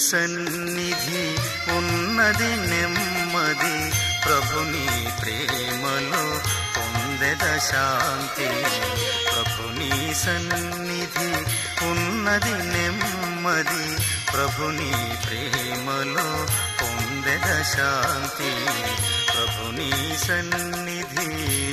సన్నిధి ఉన్నది నెమ్మది, ప్రభుని ప్రేమలో పొందెద శాంతి. ప్రభుని సన్నిధి ఉన్నది నెమ్మది, ప్రభుని ప్రేమలో పొందెద శాంతి. ప్రభుని సన్నిధి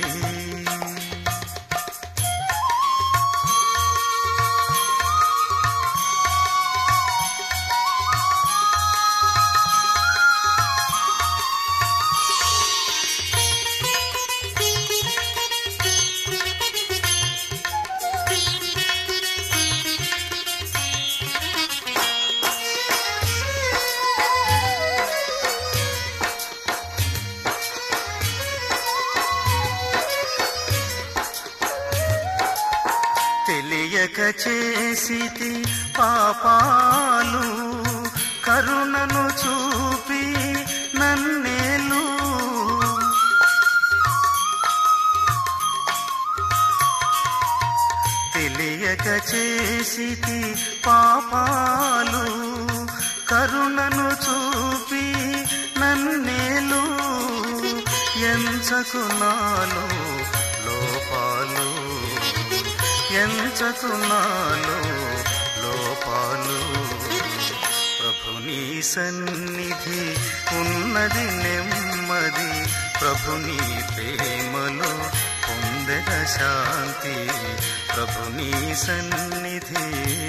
తెలియక చేసితి పాపాలు, కరుణను చూపి నన్నేలు. తెలియక చేసితి పాపాలు, కరుణను చూపి నన్నేలు. ఎంచకు నాలో లోపాలు, ఎంచకు నాలో లోపాలు. ప్రభుని సన్నిధి ఉన్నది నెమ్మది, ప్రభుని ప్రేమలో పొందెద శాంతి. ప్రభుని సన్నిధి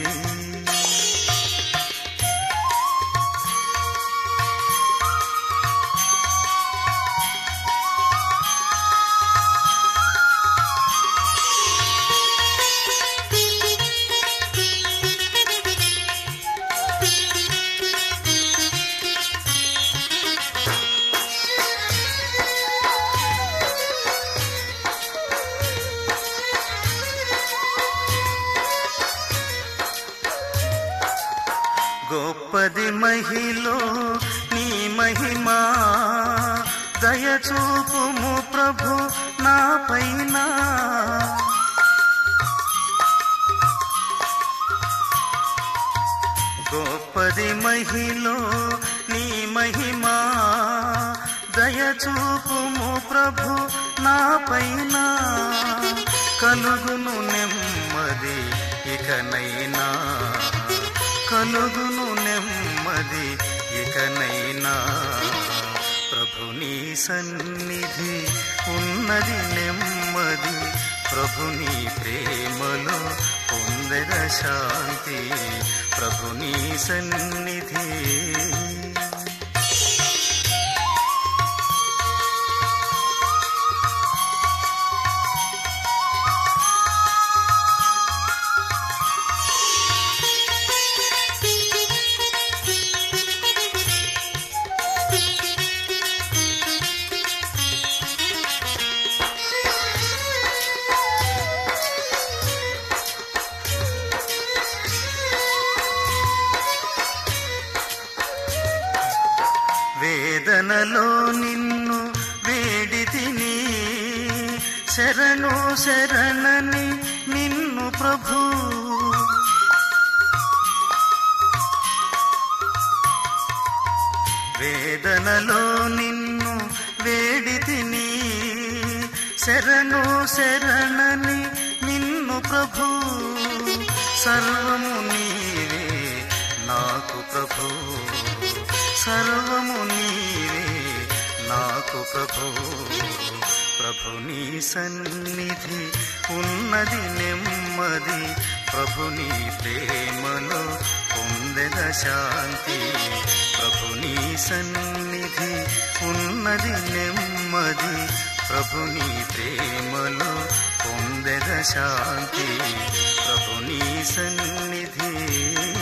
గొప్పది మహిలో నీ మహిమా, దయచూపుము ప్రభు నా పైన. గొప్పది మహిలో నీ మహిమా, దయచూపుము ప్రభు నా పైన. కలుగును నెమ్మది ఇకనైనా, కలుగును నెమ్మది ఇకనైనా. ప్రభుని సన్నిధి ఉన్నది నెమ్మది, ప్రభుని ప్రేమలో పొందెద శాంతి. ప్రభుని సన్నిధి వేదనలో నిన్ను వేడితిని, శరణు శరణని నిన్ను ప్రభు. వేదనలో నిన్ను వేడితిని, శరణు శరణని నిన్ను ప్రభు. సర్వము నీవే నాకు ప్రభు, సర్వము నీవే నాకు ప్రభు. ప్రభుని సన్నిధి ఉన్నది నెమ్మది, ప్రభుని ప్రేమలో పొందెద శాంతి. ప్రభుని సన్నిధి ఉన్నది నెమ్మది, ప్రభుని ప్రేమలో పొందెద శాంతి. ప్రభుని సన్నిధి